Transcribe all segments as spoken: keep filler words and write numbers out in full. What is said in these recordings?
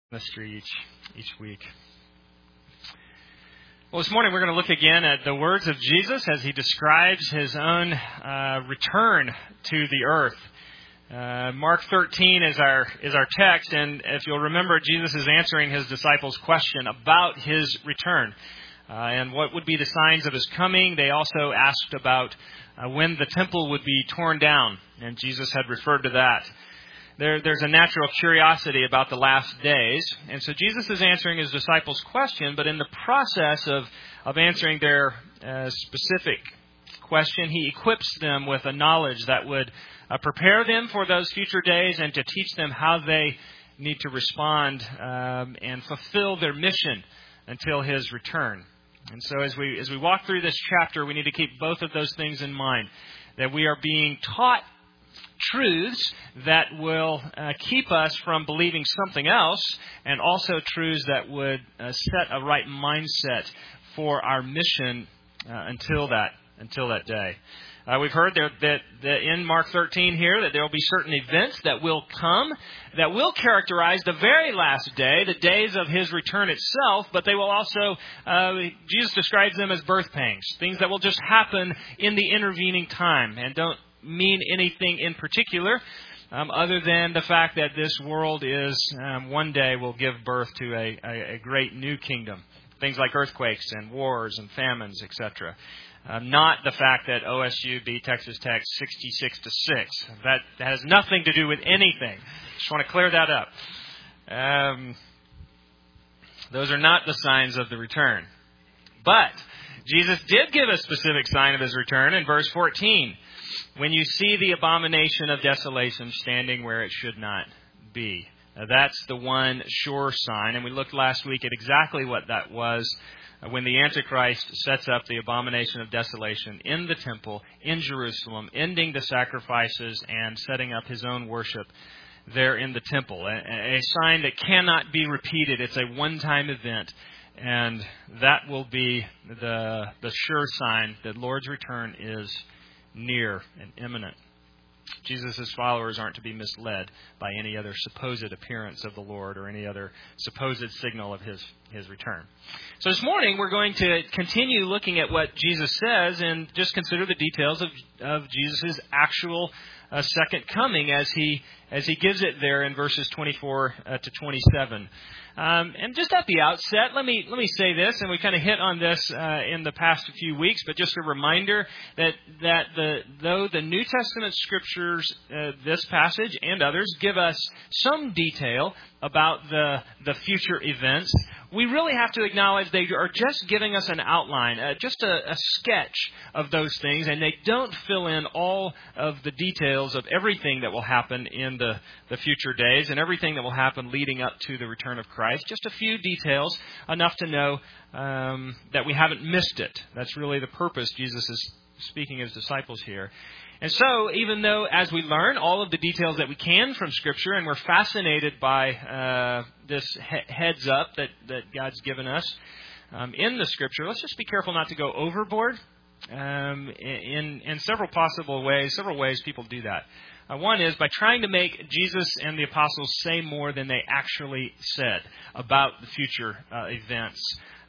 Ministry each each week. Well, this morning we're going to look again at the words of Jesus as he describes his own uh, return to the earth. Uh, Mark thirteen is our is our text, and if you'll remember, Jesus is answering his disciples' question about his return uh, and what would be the signs of his coming. They also asked about uh, when the temple would be torn down, and Jesus had referred to that. There, there's a natural curiosity about the last days. And so Jesus is answering his disciples' question, but in the process of, of answering their uh, specific question, he equips them with a knowledge that would uh, prepare them for those future days and to teach them how they need to respond um, and fulfill their mission until his return. And so as we as we walk through this chapter, we need to keep both of those things in mind, that we are being taught truths that will uh, keep us from believing something else, and also truths that would uh, set a right mindset for our mission uh, until that until that day. Uh, we've heard there that, that in Mark thirteen here that there will be certain events that will come that will characterize the very last day, the days of his return itself, but they will also, uh, Jesus describes them as birth pangs, things that will just happen in the intervening time and don't mean anything in particular, um, other than the fact that this world is um, one day will give birth to a, a, a great new kingdom. Things like earthquakes and wars and famines, et cetera. Um, not the fact that O S U beat Texas Tech sixty-six to six. That has nothing to do with anything. Just want to clear that up. Um, those are not the signs of the return. But Jesus did give a specific sign of his return in verse fourteen. When you see the abomination of desolation standing where it should not be. Now, that's the one sure sign. And we looked last week at exactly what that was uh, when the Antichrist sets up the abomination of desolation in the temple in Jerusalem, ending the sacrifices and setting up his own worship there in the temple. A, a sign that cannot be repeated. It's a one-time event. And that will be the, the sure sign that Lord's return is near and imminent. Jesus' followers aren't to be misled by any other supposed appearance of the Lord or any other supposed signal of his, his return. So this morning we're going to continue looking at what Jesus says and just consider the details of, of Jesus' actual uh, second coming as he as he gives it there in verses twenty-four uh, to twenty-seven. Um, and just at the outset, let me let me say this, and we kind of hit on this uh, in the past few weeks, but just a reminder that that the though the New Testament scriptures, uh, this passage and others, give us some detail about the the future events, we really have to acknowledge they are just giving us an outline, uh, just a, a sketch of those things, and they don't fill in all of the details of everything that will happen in the, the future days and everything that will happen leading up to the return of Christ. Just a few details, enough to know um, that we haven't missed it. That's really the purpose Jesus is speaking to his disciples here. And so, even though as we learn all of the details that we can from Scripture, and we're fascinated by uh, this he- heads up that, that God's given us um, in the Scripture, let's just be careful not to go overboard um, in, in several possible ways, several ways people do that. Uh, one is by trying to make Jesus and the apostles say more than they actually said about the future uh, events.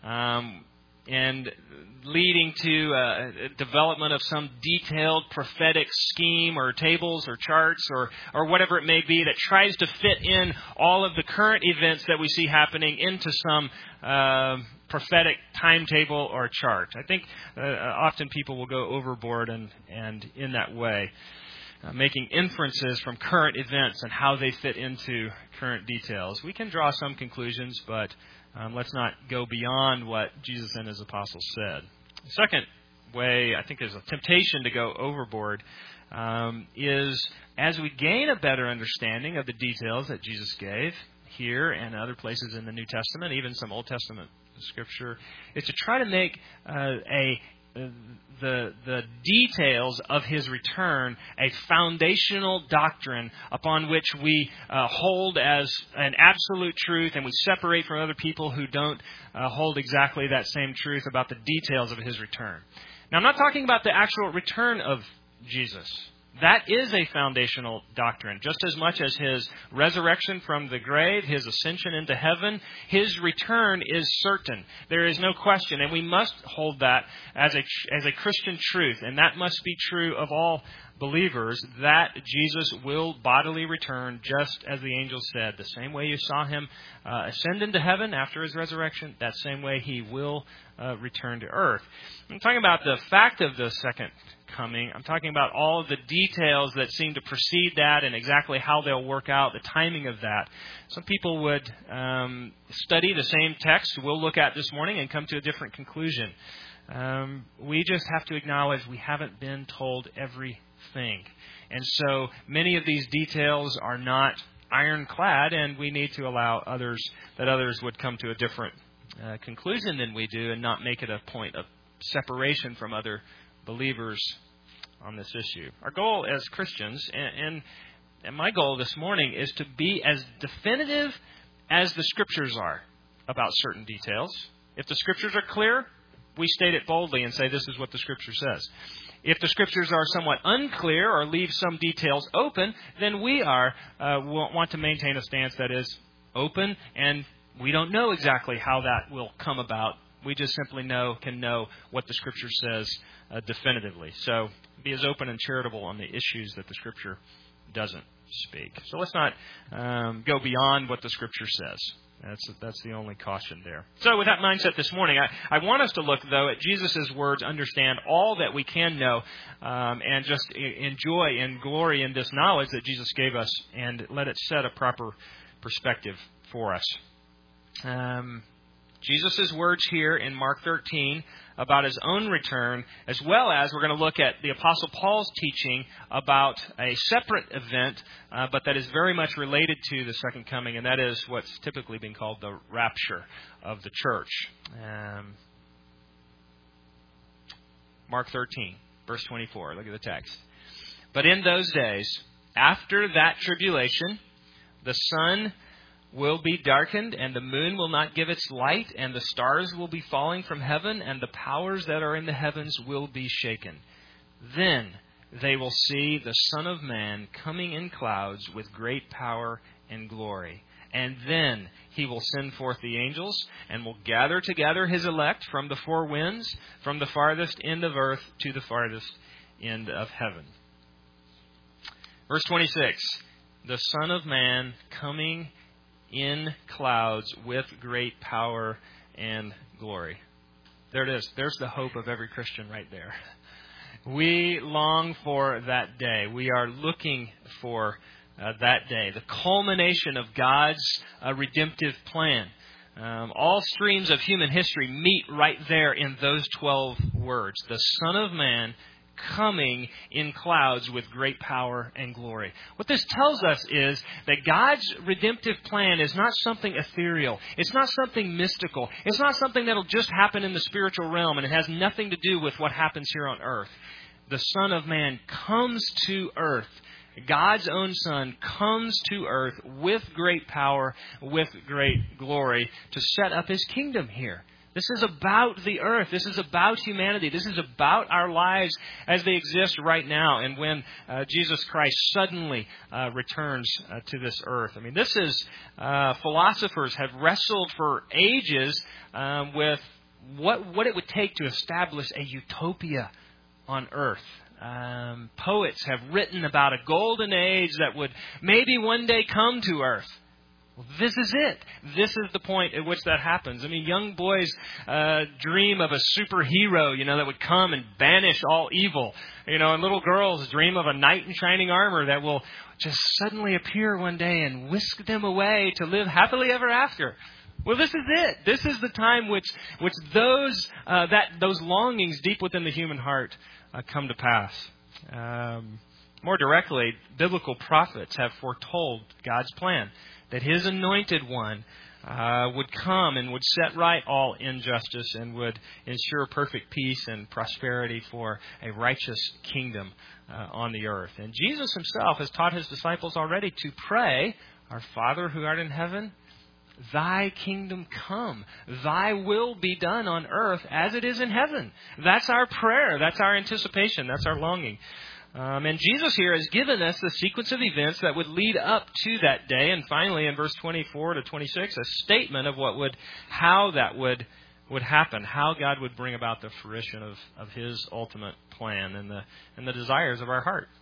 Um and leading to uh, development of some detailed prophetic scheme or tables or charts or, or whatever it may be that tries to fit in all of the current events that we see happening into some uh, prophetic timetable or chart. I think uh, often people will go overboard and, and in that way, uh, making inferences from current events and how they fit into current details. We can draw some conclusions, but Um, let's not go beyond what Jesus and his apostles said. The second way, I think there's a temptation to go overboard, um, is as we gain a better understanding of the details that Jesus gave here and other places in the New Testament, even some Old Testament scripture, is to try to make uh, a the the details of his return a foundational doctrine upon which we uh, hold as an absolute truth, and we separate from other people who don't uh, hold exactly that same truth about the details of his return. Now, I'm not talking about the actual return of Jesus. That is a foundational doctrine. Just as much as His resurrection from the grave, His ascension into heaven, His return is certain. There is no question. And we must hold that as a, as a Christian truth. And that must be true of all believers, that Jesus will bodily return, just as the angel said. The same way you saw Him uh, ascend into heaven after His resurrection, that same way He will uh, return to earth. I'm talking about the fact of the second coming. I'm talking about all of the details that seem to precede that and exactly how they'll work out, the timing of that. Some people would um, study the same text we'll look at this morning and come to a different conclusion. Um, we just have to acknowledge we haven't been told everything. And so many of these details are not ironclad, and we need to allow others, that others would come to a different uh, conclusion than we do and not make it a point of separation from other believers on this issue. Our goal as Christians, and, and, and my goal this morning, is to be as definitive as the Scriptures are about certain details. If the Scriptures are clear, we state it boldly and say this is what the Scripture says. If the Scriptures are somewhat unclear or leave some details open, then we are uh, want to maintain a stance that is open, and we don't know exactly how that will come about. We just simply know can know what the Scripture says uh, definitively. So be as open and charitable on the issues that the Scripture doesn't speak. So let's not um, go beyond what the Scripture says. That's that's the only caution there. So with that mindset this morning, I, I want us to look, though, at Jesus' words, understand all that we can know, um, and just enjoy and glory in this knowledge that Jesus gave us, and let it set a proper perspective for us. Um, Jesus' words here in Mark thirteen about His own return, as well as we're going to look at the Apostle Paul's teaching about a separate event, uh, but that is very much related to the second coming, and that is what's typically been called the rapture of the church. Um, Mark thirteen, verse twenty-four. Look at the text. But in those days, after that tribulation, the sun will be darkened, and the moon will not give its light, and the stars will be falling from heaven, and the powers that are in the heavens will be shaken. Then they will see the Son of Man coming in clouds with great power and glory. And then He will send forth the angels, and will gather together His elect from the four winds, from the farthest end of earth to the farthest end of heaven. Verse twenty-six, the Son of Man coming in clouds with great power and glory. There it is. There's the hope of every Christian right there. We long for that day. We are looking for uh, that day, the culmination of God's uh, redemptive plan. Um, all streams of human history meet right there in those twelve words. The Son of Man coming in clouds with great power and glory. What this tells us is that God's redemptive plan is not something ethereal. It's not something mystical. It's not something that'll just happen in the spiritual realm, and it has nothing to do with what happens here on earth. The Son of Man comes to earth. God's own Son comes to earth with great power, with great glory, to set up His kingdom here. This is about the earth. This is about humanity. This is about our lives as they exist right now, and when uh, Jesus Christ suddenly uh, returns uh, to this earth. I mean, this is, uh, philosophers have wrestled for ages um, with what, what it would take to establish a utopia on earth. Um, poets have written about a golden age that would maybe one day come to earth. Well, this is it. This is the point at which that happens. I mean, young boys uh, dream of a superhero, you know, that would come and banish all evil. You know, and little girls dream of a knight in shining armor that will just suddenly appear one day and whisk them away to live happily ever after. Well, this is it. This is the time which which those uh, that those longings deep within the human heart uh, come to pass. Um, more directly, biblical prophets have foretold God's plan, that His anointed one uh, would come and would set right all injustice and would ensure perfect peace and prosperity for a righteous kingdom uh, on the earth. And Jesus Himself has taught His disciples already to pray, "Our Father who art in heaven, Thy kingdom come. Thy will be done on earth as it is in heaven." That's our prayer. That's our anticipation. That's our longing. Um, and Jesus here has given us the sequence of events that would lead up to that day. And finally, in verse twenty-four to twenty-six, a statement of what would, how that would would happen, how God would bring about the fruition of, of His ultimate plan and the and the desires of our heart.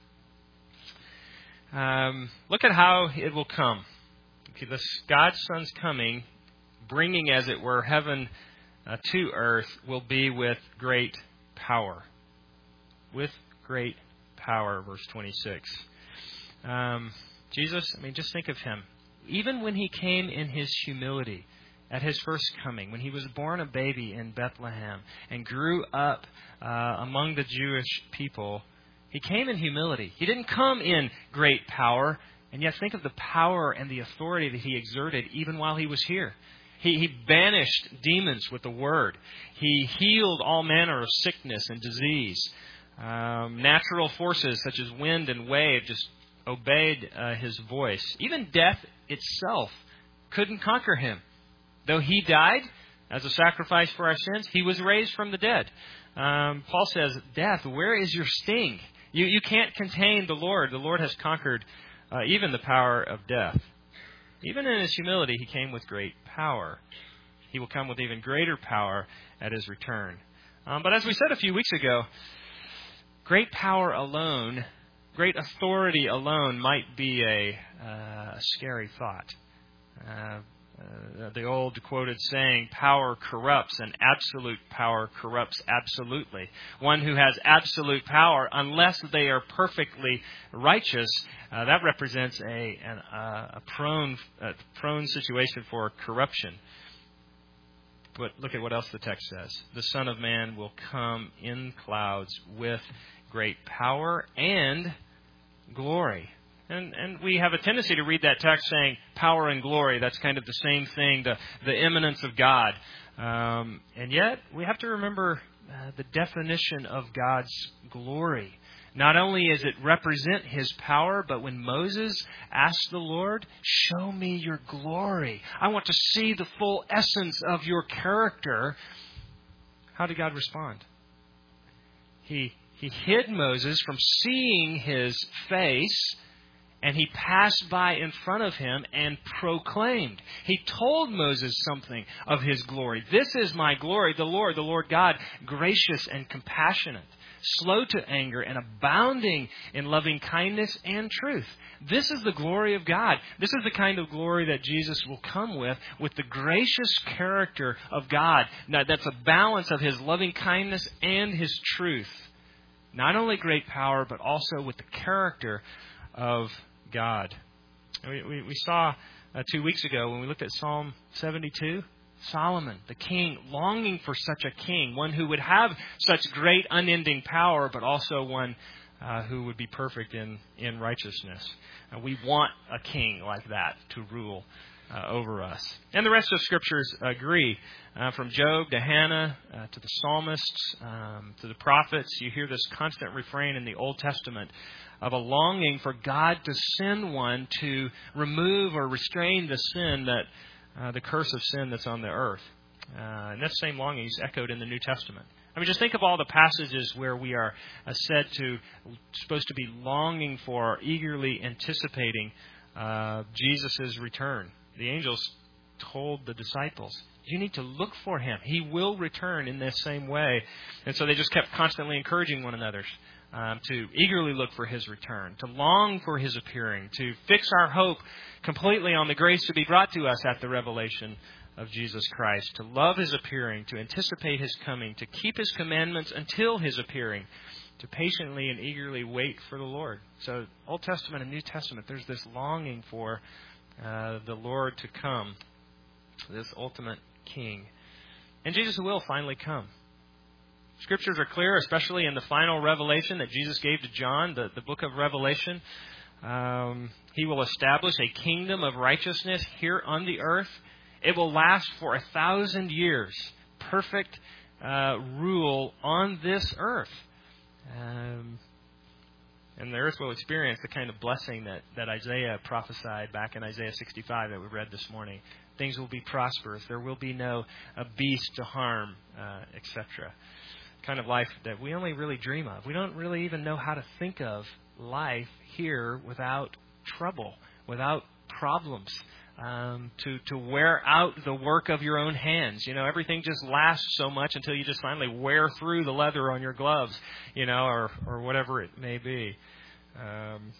Um, look at how it will come. Okay, this God's Son's coming, bringing, as it were, heaven uh, to earth, will be with great power. With great power, verse twenty-six. Um, Jesus, I mean, just think of Him. Even when He came in His humility, at His first coming, when He was born a baby in Bethlehem and grew up uh, among the Jewish people, He came in humility. He didn't come in great power. And yet think of the power and the authority that He exerted even while He was here. He, he banished demons with the Word. He healed all manner of sickness and disease. Um, natural forces such as wind and wave just obeyed uh, His voice. Even death itself couldn't conquer Him. Though He died as a sacrifice for our sins, He was raised from the dead. Um, Paul says, death, where is your sting? You, you can't contain the Lord. The Lord has conquered uh, even the power of death. Even in His humility, He came with great power. He will come with even greater power at His return. Um, but as we said a few weeks ago, great power alone, great authority alone might be a, uh, a scary thought. Uh, uh, the old quoted saying, power corrupts, and absolute power corrupts absolutely. One who has absolute power, unless they are perfectly righteous, uh, that represents a, an, uh, a prone, a prone situation for corruption. But look at what else the text says. The Son of Man will come in clouds with great power and glory. And and we have a tendency to read that text saying power and glory. That's kind of the same thing, the, the immanence of God. Um, and yet, we have to remember uh, the definition of God's glory. Not only is it represent His power, but when Moses asked the Lord, show me your glory. I want to see the full essence of your character. How did God respond? He, he hid Moses from seeing His face, and He passed by in front of him and proclaimed. He told Moses something of His glory. This is my glory, the Lord, the Lord God, gracious and compassionate, slow to anger and abounding in loving kindness and truth. This is the glory of God. This is the kind of glory that Jesus will come with, with the gracious character of God. Now, that's a balance of His loving kindness and His truth. Not only great power, but also with the character of God. We, we, we saw uh, two weeks ago when we looked at Psalm seventy-two, Solomon, the king, longing for such a king, one who would have such great unending power, but also one uh, who would be perfect in, in righteousness. Uh, we want a king like that to rule uh, over us. And the rest of Scriptures agree. Uh, from Job to Hannah, uh, to the psalmists, um, to the prophets, you hear this constant refrain in the Old Testament of a longing for God to send one to remove or restrain the sin that, uh, the curse of sin that's on the earth. Uh, and that same longing is echoed in the New Testament. I mean, just think of all the passages where we are uh, said to, supposed to be longing for, eagerly anticipating uh, Jesus' return. The angels told the disciples, you need to look for Him. He will return in this same way. And so they just kept constantly encouraging one another um, to eagerly look for His return, to long for His appearing, to fix our hope completely on the grace to be brought to us at the revelation of Jesus Christ, to love His appearing, to anticipate His coming, to keep His commandments until His appearing, to patiently and eagerly wait for the Lord. So Old Testament and New Testament, there's this longing for uh, the Lord to come, this ultimate King. And Jesus will finally come. Scriptures are clear, especially in the final revelation that Jesus gave to John, the, the book of Revelation. Um, he will establish a kingdom of righteousness here on the earth. It will last for a thousand years. Perfect uh, rule on this earth. Um, and the earth will experience the kind of blessing that, that Isaiah prophesied back in Isaiah sixty-five that we read this morning. Things will be prosperous. There will be no uh, beast to harm, uh, et cetera. kind of life that we only really dream of. We don't really even know how to think of life here without trouble, without problems, um, to, to wear out the work of your own hands. You know, everything just lasts so much until you just finally wear through the leather on your gloves, you know, or, or whatever it may be. Um,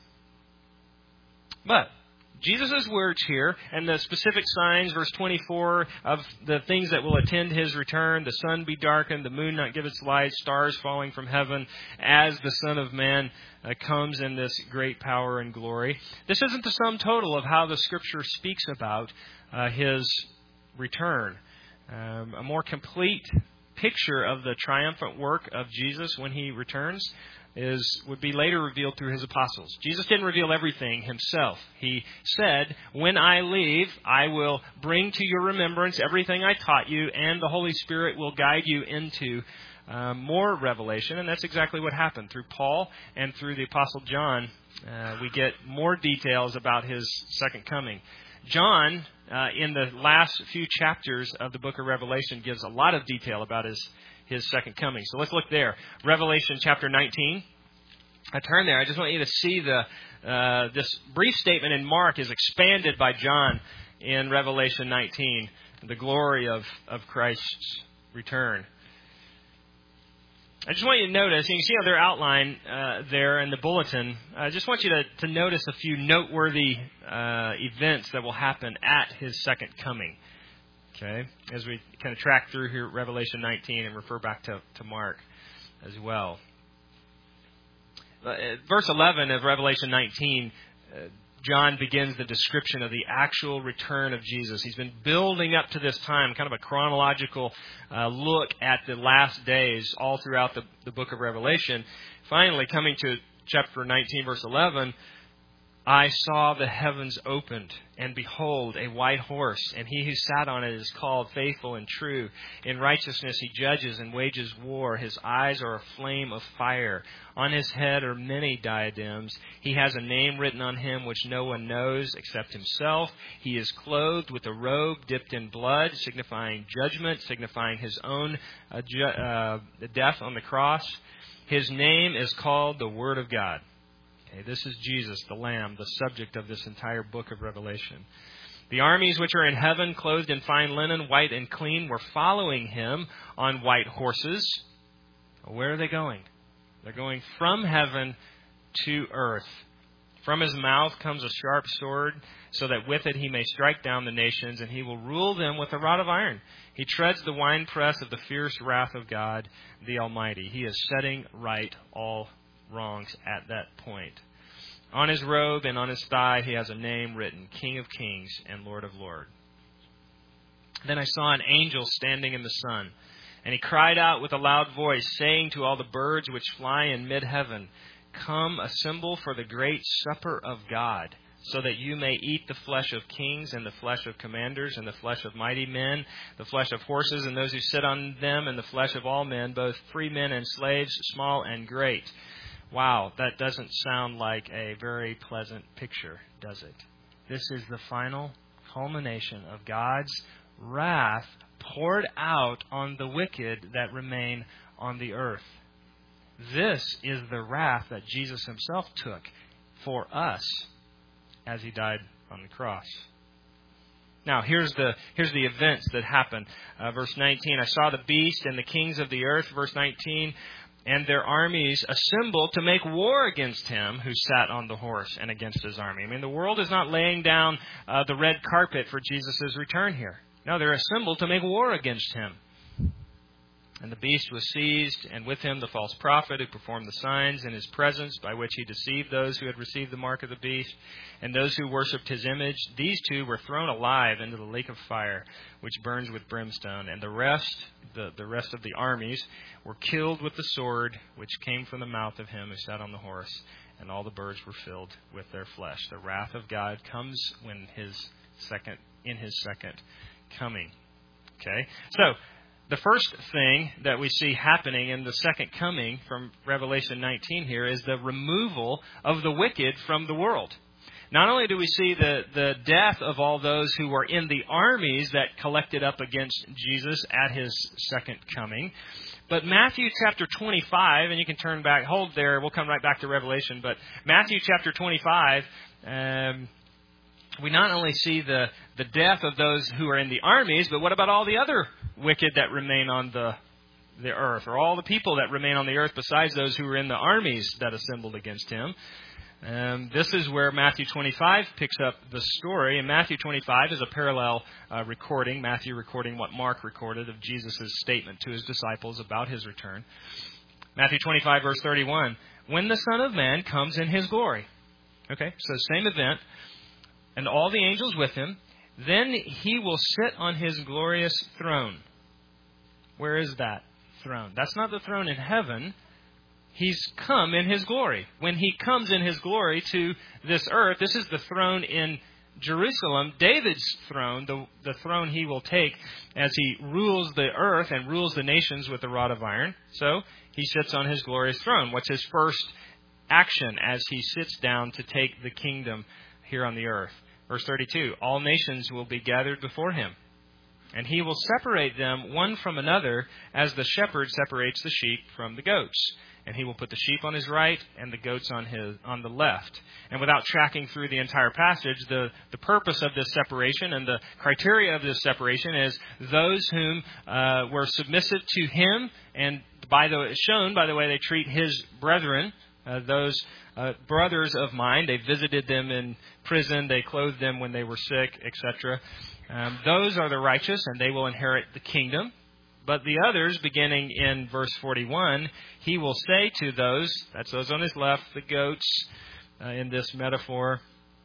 but Jesus' words here and the specific signs, verse twenty-four, of the things that will attend His return, the sun be darkened, the moon not give its light, stars falling from heaven, as the Son of Man uh, comes in this great power and glory. This isn't the sum total of how the Scripture speaks about uh, His return. Um, a more complete picture of the triumphant work of Jesus when He returns is would be later revealed through His apostles. Jesus didn't reveal everything Himself. He said, when I leave, I will bring to your remembrance everything I taught you, and the Holy Spirit will guide you into uh, more revelation. And that's exactly what happened. Through Paul and through the Apostle John, uh, we get more details about His second coming. John, uh, in the last few chapters of the book of Revelation, gives a lot of detail about His His second coming. So let's look there. Revelation chapter nineteen. I turn there. I just want you to see the uh, this brief statement in Mark is expanded by John in Revelation nineteen. The glory of, of Christ's return. I just want you to notice, you can see on their outline uh, there in the bulletin, I just want you to, to notice a few noteworthy uh, events that will happen at His second coming. Okay, as we kind of track through here, Revelation nineteen, and refer back to, to Mark as well. Uh, verse eleven of Revelation nineteen, uh, John begins the description of the actual return of Jesus. He's been building up to this time, kind of a chronological uh, look at the last days all throughout the, the book of Revelation. Finally, coming to chapter nineteen, verse eleven, I saw the heavens opened, and behold, a white horse, and he who sat on it is called Faithful and True. In righteousness he judges and wages war. His eyes are a flame of fire. On his head are many diadems. He has a name written on him which no one knows except himself. He is clothed with a robe dipped in blood, signifying judgment, signifying his own uh, ju- uh, death on the cross. His name is called the Word of God. Okay, this is Jesus, the Lamb, the subject of this entire book of Revelation. The armies which are in heaven, clothed in fine linen, white and clean, were following Him on white horses. Where are they going? They're going from heaven to earth. From His mouth comes a sharp sword, so that with it He may strike down the nations, and He will rule them with a rod of iron. He treads the winepress of the fierce wrath of God, the Almighty. He is setting right all wrongs at that point. On His robe and on His thigh He has a name written, King of Kings and Lord of Lords. Then I saw an angel standing in the sun, and he cried out with a loud voice, saying to all the birds which fly in mid-heaven, Come, assemble for the great supper of God, so that you may eat the flesh of kings and the flesh of commanders and the flesh of mighty men, the flesh of horses and those who sit on them, and the flesh of all men, both free men and slaves, small and great. Wow, that doesn't sound like a very pleasant picture, does it? This is the final culmination of God's wrath poured out on the wicked that remain on the earth. This is the wrath that Jesus Himself took for us as He died on the cross. Now, here's the here's the events that happen. Uh, verse nineteen, I saw the beast and the kings of the earth. Verse nineteen, and their armies assembled to make war against Him who sat on the horse and against His army. I mean, the world is not laying down uh, the red carpet for Jesus' return here. No, they're assembled to make war against Him. And the beast was seized, and with him the false prophet who performed the signs in his presence, by which he deceived those who had received the mark of the beast, and those who worshipped his image. These two were thrown alive into the lake of fire, which burns with brimstone. And the rest, the, the rest of the armies, were killed with the sword which came from the mouth of him who sat on the horse, and all the birds were filled with their flesh. The wrath of God comes when his second, in His second coming. Okay, so the first thing that we see happening in the second coming from Revelation nineteen here is the removal of the wicked from the world. not only do we see the, the death of all those who were in the armies that collected up against Jesus at his second coming, but Matthew chapter twenty-five, and you can turn back, hold there, we'll come right back to Revelation, but Matthew chapter twenty-five, um, we not only see the, the death of those who are in the armies, but what about all the other wicked that remain on the the earth, or all the people that remain on the earth besides those who were in the armies that assembled against him? Um, this is where Matthew twenty-five picks up the story. And Matthew twenty-five is a parallel uh, recording, Matthew recording what Mark recorded of Jesus' statement to his disciples about his return. Matthew twenty-five, verse thirty-one, when the Son of Man comes in his glory. Okay, so same event. And all the angels with him, then he will sit on his glorious throne. Where is that throne? That's not the throne in heaven. He's come in his glory. When he comes in his glory to this earth, this is the throne in Jerusalem, David's throne, the, the throne he will take as he rules the earth and rules the nations with a rod of iron. So he sits on his glorious throne. What's his first action as he sits down to take the kingdom here on the earth? Verse thirty-two, all nations will be gathered before him, and he will separate them one from another as the shepherd separates the sheep from the goats. And he will put the sheep on his right and the goats on his on the left. And without tracking through the entire passage, the, the purpose of this separation and the criteria of this separation is those whom uh, were submissive to him, and by the shown by the way they treat his brethren, uh, those uh, brothers of mine. They visited them in prison, they clothed them when they were sick, et cetera. Um, those are the righteous, and they will inherit the kingdom. But the others, beginning in verse forty-one, he will say to those, that's those on his left, the goats, uh, in this metaphor,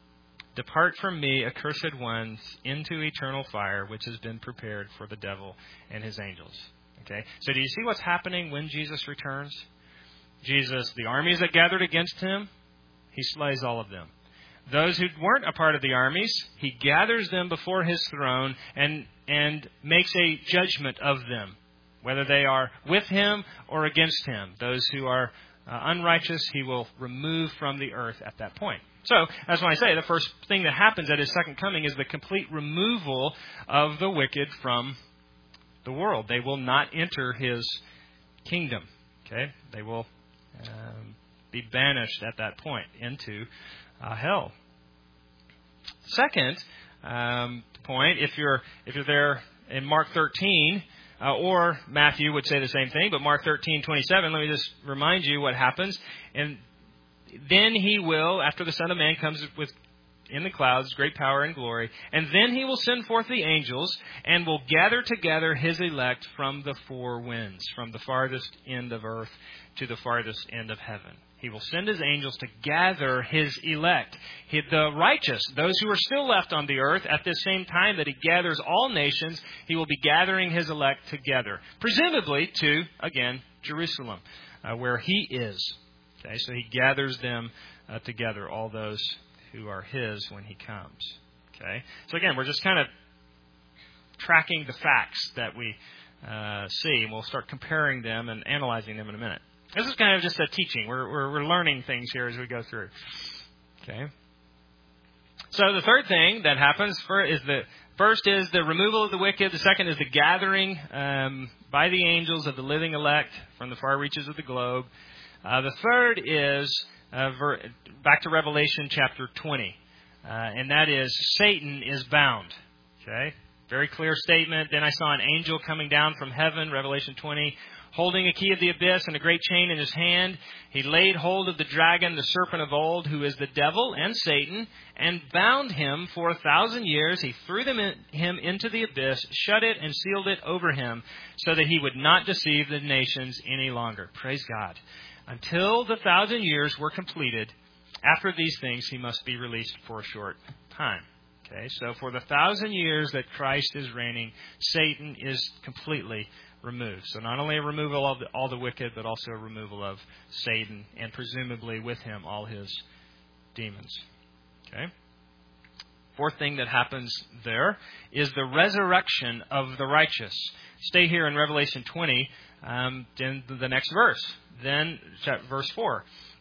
depart from me, accursed ones, into eternal fire, which has been prepared for the devil and his angels. Okay, so do you see what's happening when Jesus returns? Jesus, the armies that gathered against him, he slays all of them. Those who weren't a part of the armies, he gathers them before his throne and and makes a judgment of them, whether they are with him or against him. Those who are uh, unrighteous, he will remove from the earth at that point. So, as when I say, the first thing that happens at his second coming is the complete removal of the wicked from the world. They will not enter his kingdom. Okay, they will um, be banished at that point into uh, hell. Second um, point, if you're if you're there in Mark thirteen, uh, or Matthew would say the same thing, but Mark thirteen twenty-seven, let me just remind you what happens. And then he will, after the Son of Man comes with in the clouds, great power and glory, and then he will send forth the angels and will gather together his elect from the four winds, from the farthest end of earth to the farthest end of heaven. He will send his angels to gather his elect, the righteous, those who are still left on the earth. At the same time that he gathers all nations, he will be gathering his elect together, presumably to, again, Jerusalem, uh, where he is. Okay, so he gathers them uh, together, all those who are his when he comes. Okay, so again, we're just kind of tracking the facts that we uh, see, and we'll start comparing them and analyzing them in a minute. This is kind of just a teaching. We're, we're we're learning things here as we go through. Okay. So the third thing that happens for is the first is the removal of the wicked. The second is the gathering um, by the angels of the living elect from the far reaches of the globe. Uh, the third is uh, ver- back to Revelation chapter twenty, uh, and that is Satan is bound. Okay. Very clear statement. Then I saw an angel coming down from heaven, Revelation twenty, holding a key of the abyss and a great chain in his hand. He laid hold of the dragon, the serpent of old, who is the devil and Satan, and bound him for a thousand years. He threw them in, him into the abyss, shut it and sealed it over him, so that he would not deceive the nations any longer. Praise God. Until the thousand years were completed, after these things he must be released for a short time. Okay, so for the thousand years that Christ is reigning, Satan is completely removed. So not only a removal of the, all the wicked, but also a removal of Satan, and presumably with him all his demons. Okay. Fourth thing that happens there is the resurrection of the righteous. Stay here in Revelation twenty, um, in the next verse. Then, verse four.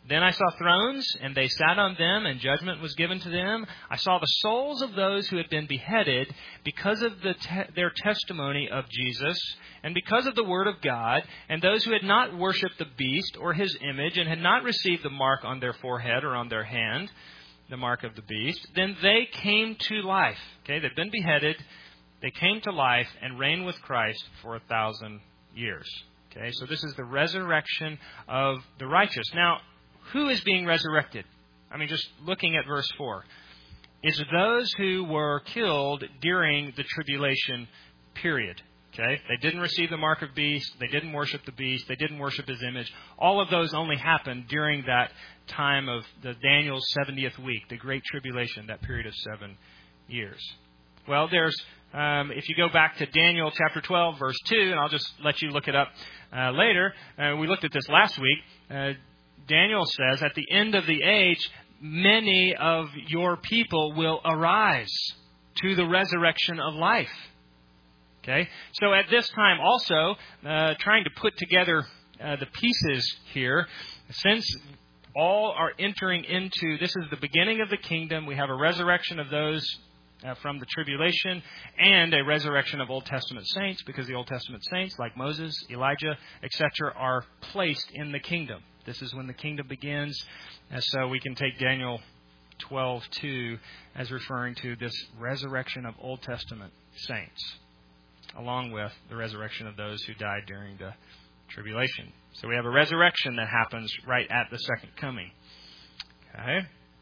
Then I saw thrones, and they sat on them, and judgment was given to them. I saw the souls of those who had been beheaded because of the te- their testimony of Jesus, and because of the word of God, and those who had not worshipped the beast or his image, and had not received the mark on their forehead or on their hand, the mark of the beast. Then they came to life. Okay, they'd been beheaded. They came to life and reigned with Christ for a thousand years. Okay, so this is the resurrection of the righteous. Now, who is being resurrected? I mean, just looking at verse four. It's those who were killed during the tribulation period. Okay? They didn't receive the mark of beast. They didn't worship the beast. They didn't worship his image. All of those only happened during that time of the Daniel's seventieth week, the Great Tribulation, that period of seven years. Well, there's, um, if you go back to Daniel chapter twelve, verse two, and I'll just let you look it up uh, later. Uh, we looked at this last week. Uh, Daniel says, at the end of the age, many of your people will arise to the resurrection of life. Okay? So at this time also, uh, trying to put together uh, the pieces here, since all are entering into, this is the beginning of the kingdom, we have a resurrection of those uh, from the tribulation and a resurrection of Old Testament saints, because the Old Testament saints, like Moses, Elijah, et cetera, are placed in the kingdom. This is when the kingdom begins, and so we can take Daniel twelve two as referring to this resurrection of Old Testament saints, along with the resurrection of those who died during the tribulation. So we have a resurrection that happens right at the second coming. Okay.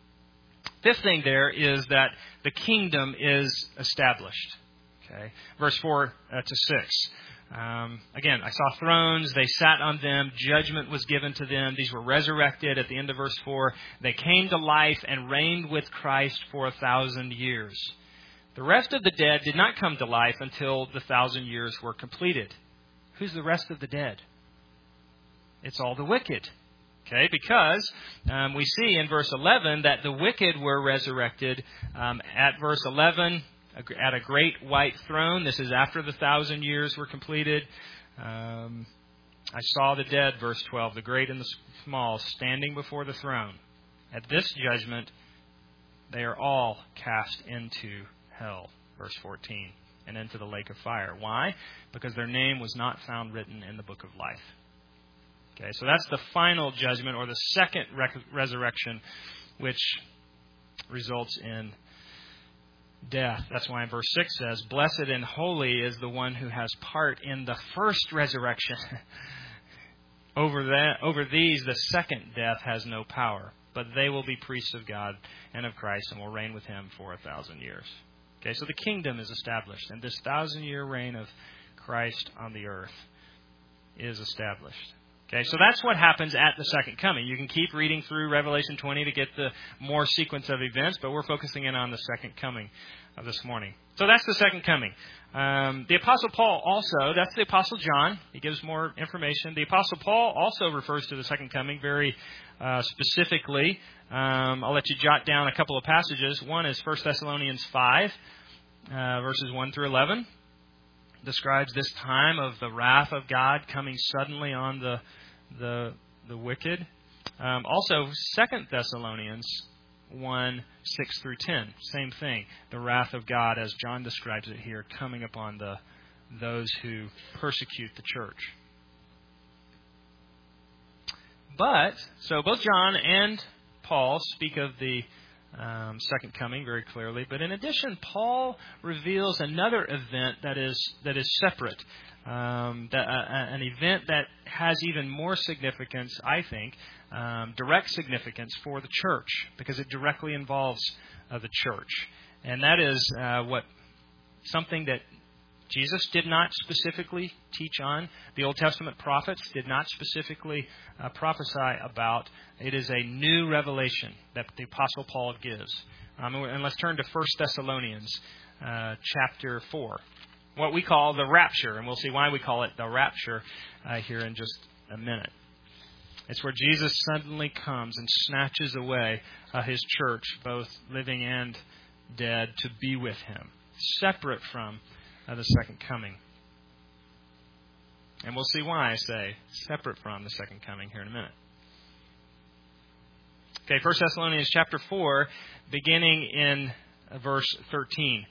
Fifth thing there is that the kingdom is established. Okay. Verse four uh, to six. Um, again, I saw thrones, they sat on them, judgment was given to them. These were resurrected at the end of verse four. They came to life and reigned with Christ for a thousand years. The rest of the dead did not come to life until the thousand years were completed. Who's the rest of the dead? It's all the wicked. Okay, because um, we see in verse eleven that the wicked were resurrected um, at verse eleven. At a great white throne. This is after the thousand years were completed. Um, I saw the dead, verse twelve, the great and the small, standing before the throne. At this judgment, they are all cast into hell, verse fourteen, and into the lake of fire. Why? Because their name was not found written in the book of life. Okay, so that's the final judgment, or the second rec- resurrection, which results in death. That's why in verse six says, blessed and holy is the one who has part in the first resurrection. over that, over these, the second death has no power, but they will be priests of God and of Christ and will reign with him for a thousand years. Okay, so the kingdom is established, and this thousand-year reign of Christ on the earth is established. Okay, so that's what happens at the second coming. You can keep reading through Revelation twenty to get the more sequence of events, but we're focusing in on the second coming of this morning. So that's the second coming. Um, the Apostle Paul also, that's the Apostle John. He gives more information. The Apostle Paul also refers to the second coming very uh, specifically. Um, I'll let you jot down a couple of passages. One is First Thessalonians five, uh, verses one through eleven. Describes this time of the wrath of God coming suddenly on the the the wicked. Um, also, Second Thessalonians one, six through ten. Same thing. The wrath of God, as John describes it here, coming upon the those who persecute the church. But, so both John and Paul speak of the um, second coming very clearly. But in addition, Paul reveals another event that is that is separate. Um, that, uh, an event that has even more significance, I think, um, direct significance for the church, because it directly involves uh, the church. And that is uh, what something that Jesus did not specifically teach on. The Old Testament prophets did not specifically uh, prophesy about. It is a new revelation that the Apostle Paul gives. Um, and let's turn to First Thessalonians uh, chapter four. What we call the rapture, and we'll see why we call it the rapture uh, here in just a minute. It's where Jesus suddenly comes and snatches away uh, his church, both living and dead, to be with him, separate from uh, the second coming. And we'll see why I say separate from the second coming here in a minute. Okay, First Thessalonians chapter four, beginning in verse thirteen.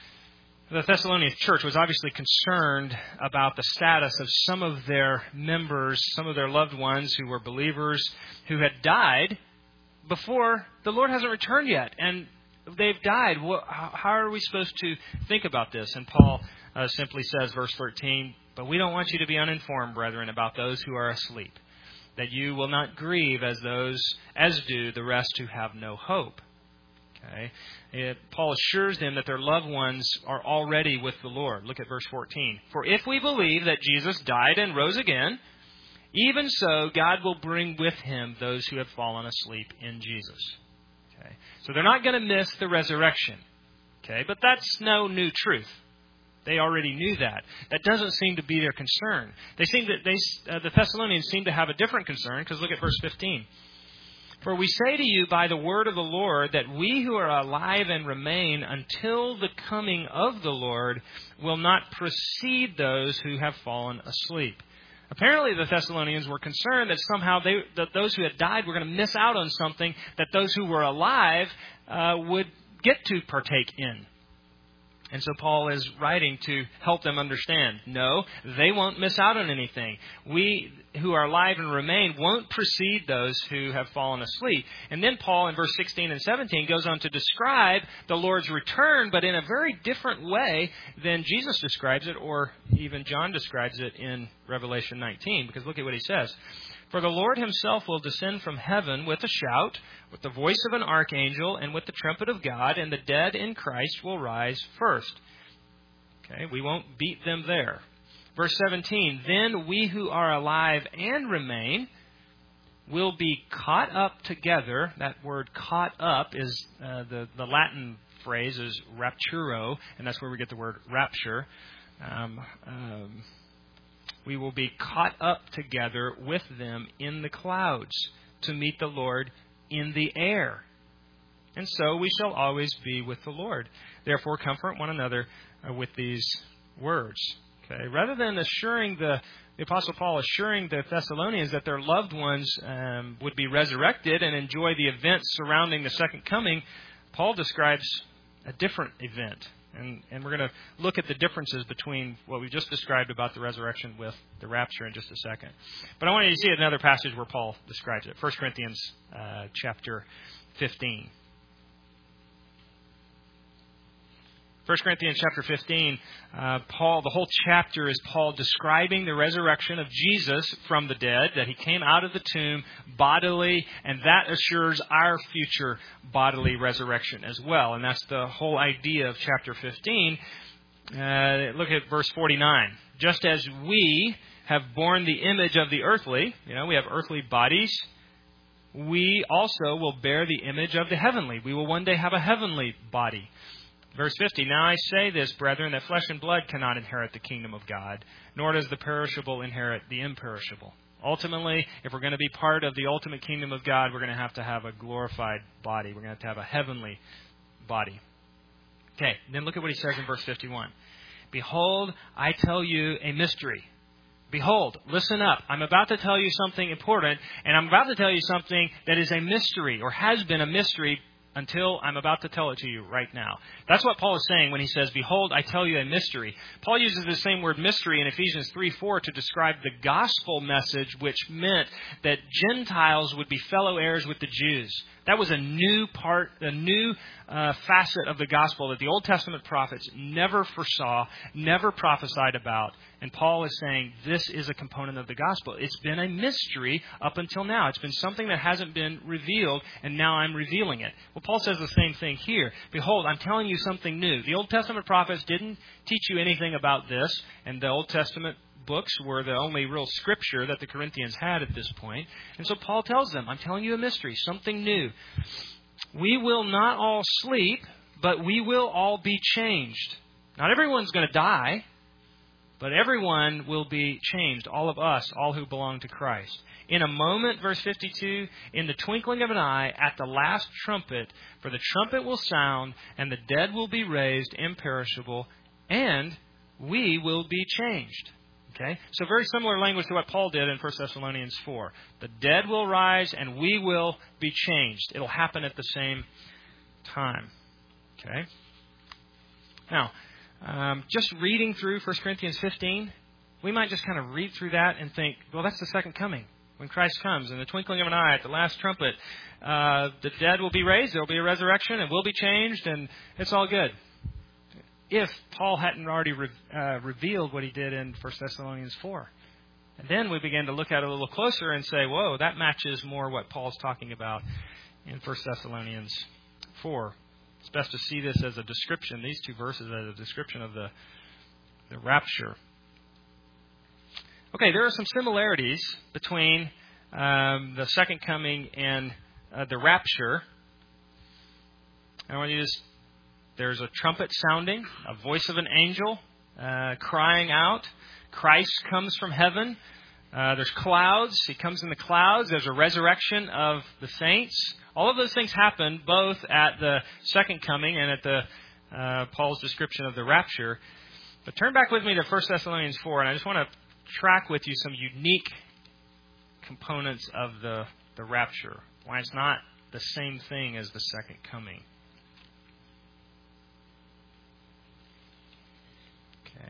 The Thessalonian church was obviously concerned about the status of some of their members, some of their loved ones who were believers who had died before the Lord hasn't returned yet. And they've died. How are we supposed to think about this? And Paul uh, simply says, verse thirteen, "But we don't want you to be uninformed, brethren, about those who are asleep, that you will not grieve as those as do the rest who have no hope." Okay. It, Paul assures them that their loved ones are already with the Lord. Look at verse fourteen. "For if we believe that Jesus died and rose again, even so God will bring with him those who have fallen asleep in Jesus." Okay. So they're not going to miss the resurrection. Okay. But that's no new truth. They already knew that. That doesn't seem to be their concern. They seem that they, uh, the Thessalonians seem to have a different concern, because look at verse fifteen. "For we say to you by the word of the Lord that we who are alive and remain until the coming of the Lord will not precede those who have fallen asleep." Apparently the Thessalonians were concerned that somehow they, that those who had died were going to miss out on something that those who were alive uh, would get to partake in. And so Paul is writing to help them understand. No, they won't miss out on anything. We who are alive and remain won't precede those who have fallen asleep. And then Paul in verse sixteen and seventeen goes on to describe the Lord's return, but in a very different way than Jesus describes it, or even John describes it in Revelation nineteen. Because look at what he says. "For the Lord himself will descend from heaven with a shout, with the voice of an archangel, and with the trumpet of God, and the dead in Christ will rise first." Okay, we won't beat them there. Verse seventeen, "Then we who are alive and remain will be caught up together." That word "caught up" is uh, the, the Latin phrase is rapturo, and that's where we get the word rapture. Um, um, We will be caught up together with them in the clouds to meet the Lord in the air. And so we shall always be with the Lord. Therefore, comfort one another uh, with these words. Okay, rather than assuring the, the Apostle Paul assuring the Thessalonians that their loved ones um, would be resurrected and enjoy the events surrounding the second coming, Paul describes a different event. And, and we're going to look at the differences between what we just described about the resurrection with the rapture in just a second. But I want you to see another passage where Paul describes it. First Corinthians uh, chapter fifteen. First Corinthians chapter fifteen, uh, Paul, the whole chapter is Paul describing the resurrection of Jesus from the dead, that he came out of the tomb bodily, and that assures our future bodily resurrection as well. And that's the whole idea of chapter fifteen. Uh, look at verse forty-nine. "Just as we have borne the image of the earthly," you know, we have earthly bodies, "we also will bear the image of the heavenly." We will one day have a heavenly body. Verse fifty, "Now I say this, brethren, that flesh and blood cannot inherit the kingdom of God, nor does the perishable inherit the imperishable." Ultimately, if we're going to be part of the ultimate kingdom of God, we're going to have to have a glorified body. We're going to have to have a heavenly body. Okay, then look at what he says in verse fifty-one. "Behold, I tell you a mystery." Behold, listen up. I'm about to tell you something important, and I'm about to tell you something that is a mystery, or has been a mystery, until I'm about to tell it to you right now. That's what Paul is saying when he says, "Behold, I tell you a mystery." Paul uses the same word mystery in Ephesians three four to describe the gospel message, which meant that Gentiles would be fellow heirs with the Jews. That was a new part, a new uh, facet of the gospel that the Old Testament prophets never foresaw, never prophesied about. And Paul is saying this is a component of the gospel. It's been a mystery up until now. It's been something that hasn't been revealed, and now I'm revealing it. Well, Paul says the same thing here. "Behold, I'm telling you something new." The Old Testament prophets didn't teach you anything about this, and the Old Testament books were the only real scripture that the Corinthians had at this point. And so Paul tells them, I'm telling you a mystery, something new. "We will not all sleep, but we will all be changed." Not everyone's going to die, but everyone will be changed. All of us, all who belong to Christ. "In a moment," verse fifty-two, "in the twinkling of an eye, at the last trumpet, for the trumpet will sound, and the dead will be raised imperishable, and we will be changed." Okay? So very similar language to what Paul did in First Thessalonians four. The dead will rise and we will be changed. It'll happen at the same time. Okay? Now, um, just reading through First Corinthians fifteen, we might just kind of read through that and think, well, that's the second coming. When Christ comes, in the twinkling of an eye, at the last trumpet, uh, the dead will be raised, there will be a resurrection, and we'll be changed, and it's all good. If Paul hadn't already re- uh, revealed what he did in First Thessalonians four. And then we began to look at it a little closer and say, whoa, that matches more what Paul's talking about in First Thessalonians four. It's best to see this as a description, these two verses as a description of the, the rapture. Okay, there are some similarities between um, the second coming and uh, the rapture. I want you to just, there's a trumpet sounding, a voice of an angel uh, crying out. Christ comes from heaven. Uh, there's clouds. He comes in the clouds. There's a resurrection of the saints. All of those things happen both at the second coming and at the uh, Paul's description of the rapture. But turn back with me to First Thessalonians four, and I just want to track with you some unique components of the, the rapture. Why it's not the same thing as the second coming. Okay.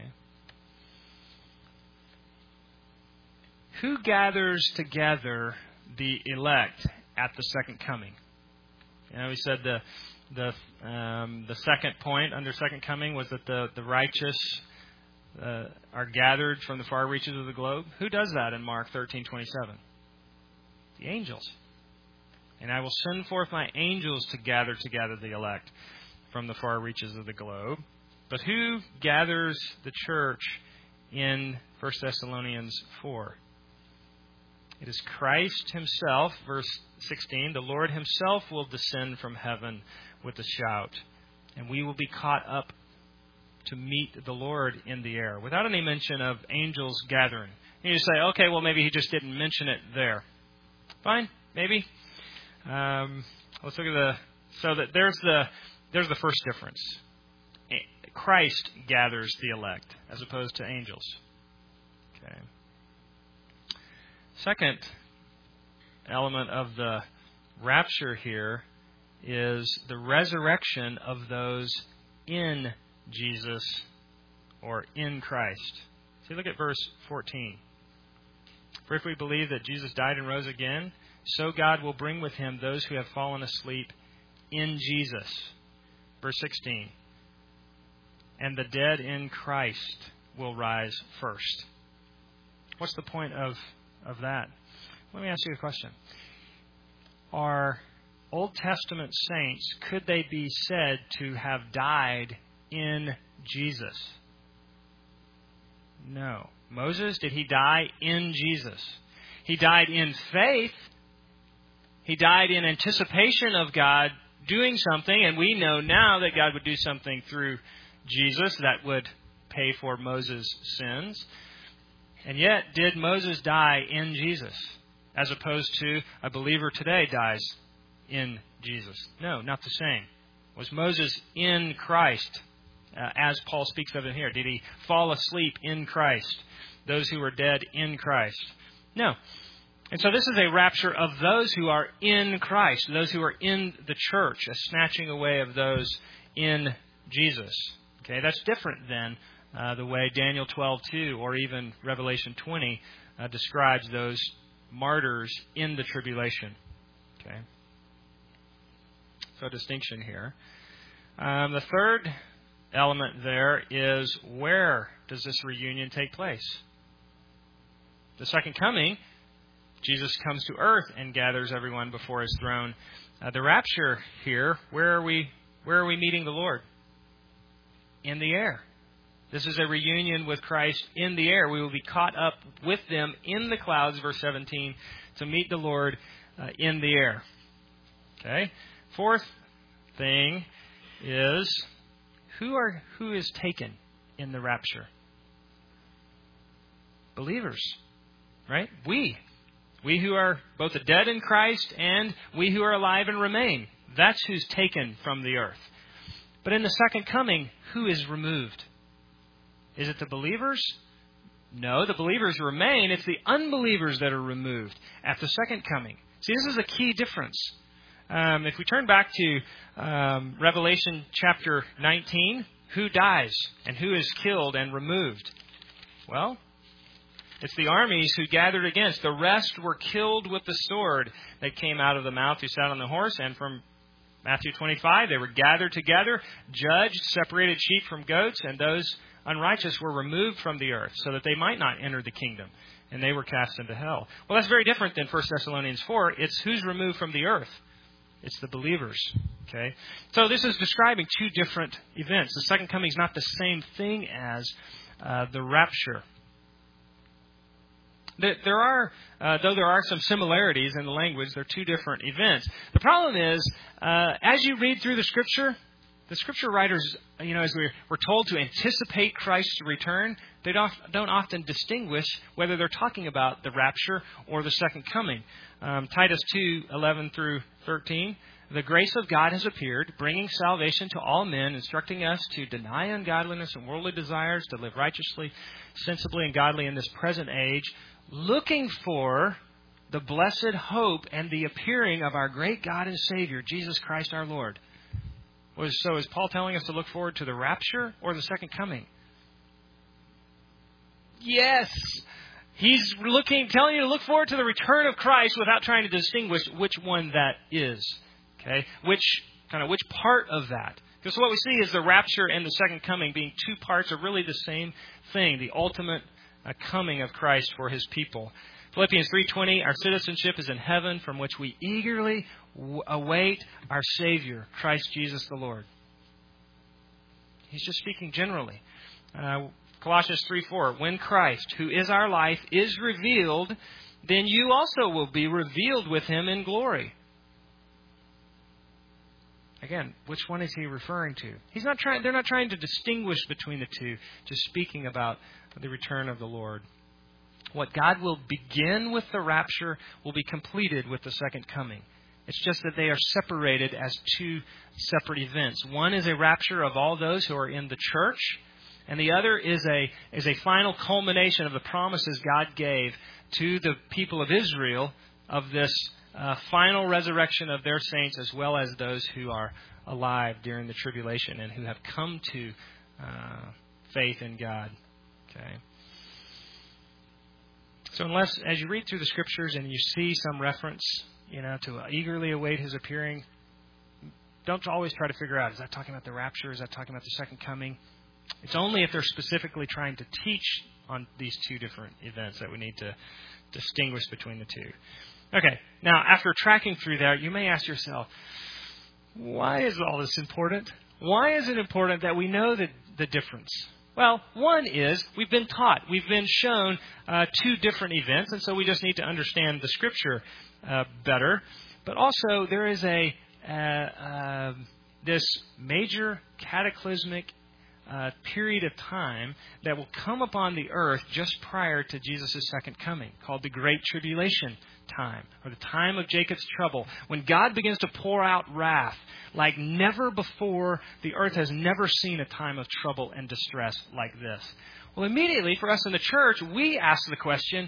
Who gathers together the elect at the second coming? You know, we said the the um, the second point under second coming was that the, the righteous Uh, are gathered from the far reaches of the globe. Who does that in Mark thirteen twenty-seven? The angels. And I will send forth my angels to gather together the elect from the far reaches of the globe. But who gathers the church in First Thessalonians four? It is Christ himself, verse sixteen, the Lord himself will descend from heaven with a shout, and we will be caught up to meet the Lord in the air, without any mention of angels gathering. And you say, okay, well, maybe he just didn't mention it there. Fine, maybe. Um, let's look at the. So that there's the there's the first difference. Christ gathers the elect as opposed to angels. Okay. Second element of the rapture here is the resurrection of those in Jesus or in Christ. See, look at verse fourteen. For if we believe that Jesus died and rose again, so God will bring with him those who have fallen asleep in Jesus. Verse sixteen. And the dead in Christ will rise first. What's the point of, of that? Let me ask you a question. Are Old Testament saints, could they be said to have died in Jesus? No. Moses, did he die in Jesus? He died in faith. He died in anticipation of God doing something, and we know now that God would do something through Jesus that would pay for Moses' sins. And yet, did Moses die in Jesus? As opposed to a believer today dies in Jesus. No, not the same. Was Moses in Christ? Uh, as Paul speaks of it here. Did he fall asleep in Christ? Those who were dead in Christ? No. And so this is a rapture of those who are in Christ, those who are in the church, a snatching away of those in Jesus. Okay, that's different than uh, the way Daniel twelve two or even Revelation twenty uh, describes those martyrs in the tribulation. Okay. So a distinction here. Um, the third element there is, where does this reunion take place? The second coming, Jesus comes to earth and gathers everyone before his throne. Uh, the rapture here, where are we where are we meeting the Lord? In the air. This is a reunion with Christ in the air. We will be caught up with them in the clouds, verse seventeen, to meet the Lord uh, in the air. Okay. Fourth thing is, Who are who is taken in the rapture? Believers, right? We. We who are both the dead in Christ and we who are alive and remain. That's who's taken from the earth. But in the second coming, who is removed? Is it the believers? No, the believers remain. It's the unbelievers that are removed at the second coming. See, this is a key difference. Um, if we turn back to um, Revelation chapter nineteen, who dies and who is killed and removed? Well, it's the armies who gathered against. The rest were killed with the sword that came out of the mouth who sat on the horse. And from Matthew twenty-five, they were gathered together, judged, separated sheep from goats, and those unrighteous were removed from the earth so that they might not enter the kingdom. And they were cast into hell. Well, that's very different than First Thessalonians four. It's who's removed from the earth. It's the believers. Okay, so this is describing two different events. The second coming is not the same thing as uh, the rapture. There are, uh, though there are some similarities in the language, they're two different events. The problem is, uh, as you read through the Scripture, the Scripture writers, you know, as we're, we're told to anticipate Christ's return, they don't, don't often distinguish whether they're talking about the rapture or the second coming. Um, Titus two, eleven through thirteen, the grace of God has appeared, bringing salvation to all men, instructing us to deny ungodliness and worldly desires, to live righteously, sensibly, and godly in this present age, looking for the blessed hope and the appearing of our great God and Savior, Jesus Christ our Lord. So is Paul telling us to look forward to the rapture or the second coming? Yes. He's looking, telling you to look forward to the return of Christ without trying to distinguish which one that is. Okay? Which, kind of which part of that. Because what we see is the rapture and the second coming being two parts of really the same thing, the ultimate uh, coming of Christ for His people. Philippians three twenty, our citizenship is in heaven, from which we eagerly w- await our Savior, Christ Jesus the Lord. He's just speaking generally. Uh, Colossians three four, when Christ, who is our life, is revealed, then you also will be revealed with Him in glory. Again, which one is he referring to? He's not trying. They're not trying to distinguish between the two, just speaking about the return of the Lord. What God will begin with the rapture will be completed with the second coming. It's just that they are separated as two separate events. One is a rapture of all those who are in the church, and the other is a is a final culmination of the promises God gave to the people of Israel of this uh, final resurrection of their saints, as well as those who are alive during the tribulation and who have come to uh, faith in God. Okay. So unless, as you read through the Scriptures and you see some reference, you know, to eagerly await His appearing, don't always try to figure out, is that talking about the rapture? Is that talking about the second coming? It's only if they're specifically trying to teach on these two different events that we need to distinguish between the two. Okay, now after tracking through that, you may ask yourself, why is all this important? Why is it important that we know the, the difference? Well, one is we've been taught, we've been shown uh, two different events, and so we just need to understand the Scripture uh, better. But also there is a uh, uh, this major cataclysmic uh, period of time that will come upon the earth just prior to Jesus' second coming, called the Great Tribulation time, or the time of Jacob's trouble, when God begins to pour out wrath like never before. The earth has never seen a time of trouble and distress like this. Well, immediately for us in the church, we ask the question,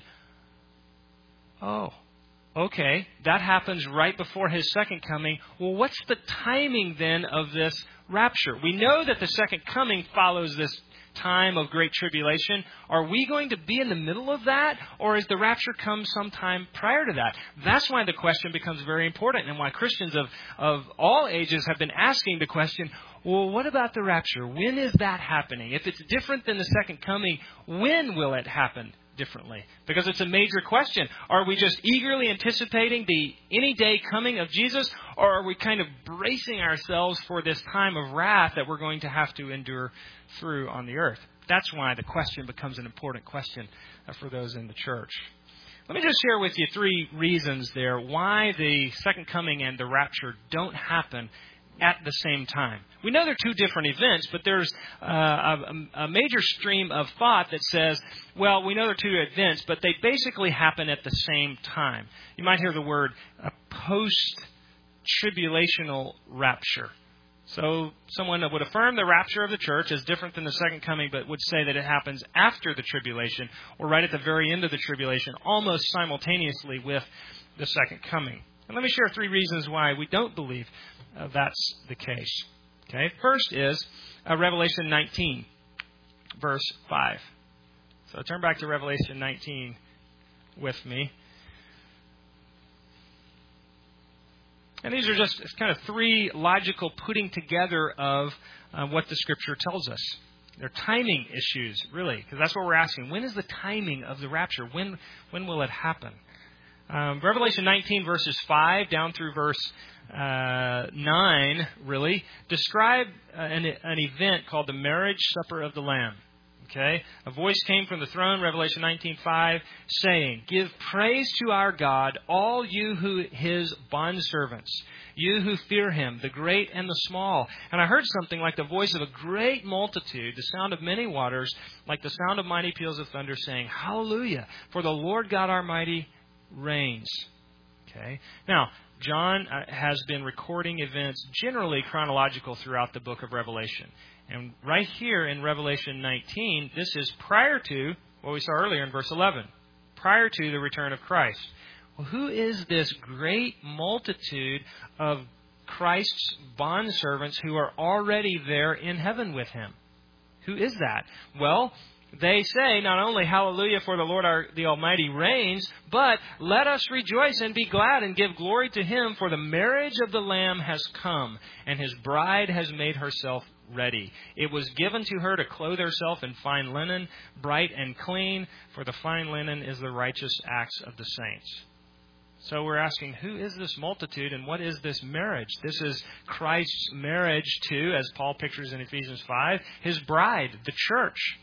oh, okay, that happens right before His second coming. Well, what's the timing then of this rapture? We know that the second coming follows this time of great tribulation. Are we going to be in the middle of that, or is the rapture come sometime prior to that? That's why the question becomes very important, and why Christians of, of all ages have been asking the question, well, what about the rapture? When is that happening? If it's different than the second coming, when will it happen differently? Because it's a major question. Are we just eagerly anticipating the any day coming of Jesus, or are we kind of bracing ourselves for this time of wrath that we're going to have to endure through on the earth? That's why the question becomes an important question for those in the church. Let me just share with you three reasons there why the second coming and the rapture don't happen at the same time. We know they're two different events, but there's uh, a, a major stream of thought that says, well, we know they're two events, but they basically happen at the same time. You might hear the word a post-tribulational rapture. So someone would affirm the rapture of the church as different than the second coming, but would say that it happens after the tribulation or right at the very end of the tribulation, almost simultaneously with the second coming. And let me share three reasons why we don't believe uh, that's the case. Okay, first is uh, Revelation nineteen, verse five. So turn back to Revelation nineteen with me. And these are just kind of three logical putting together of uh, what the Scripture tells us. They're timing issues, really, because that's what we're asking. When is the timing of the rapture? When when will it happen? Um, Revelation nineteen, verses five down through verse uh, nine, really, describe uh, an, an event called the marriage supper of the Lamb. Okay, a voice came from the throne, Revelation nineteen five, saying, "Give praise to our God, all you who His bondservants, you who fear Him, the great and the small." And I heard something like the voice of a great multitude, the sound of many waters, like the sound of mighty peals of thunder, saying, "Hallelujah! For the Lord God Almighty reigns." Okay. Now, John uh, has been recording events generally chronological throughout the book of Revelation. And right here in Revelation nineteen, this is prior to what we saw earlier in verse eleven, prior to the return of Christ. Well, who is this great multitude of Christ's bondservants who are already there in heaven with Him? Who is that? Well, they say not only "Hallelujah, for the Lord our, the Almighty reigns," but "Let us rejoice and be glad and give glory to Him, for the marriage of the Lamb has come, and His bride has made herself ready. It was given to her to clothe herself in fine linen, bright and clean, for the fine linen is the righteous acts of the saints." So we're asking, who is this multitude and what is this marriage? This is Christ's marriage to, as Paul pictures in Ephesians five, His bride, the church.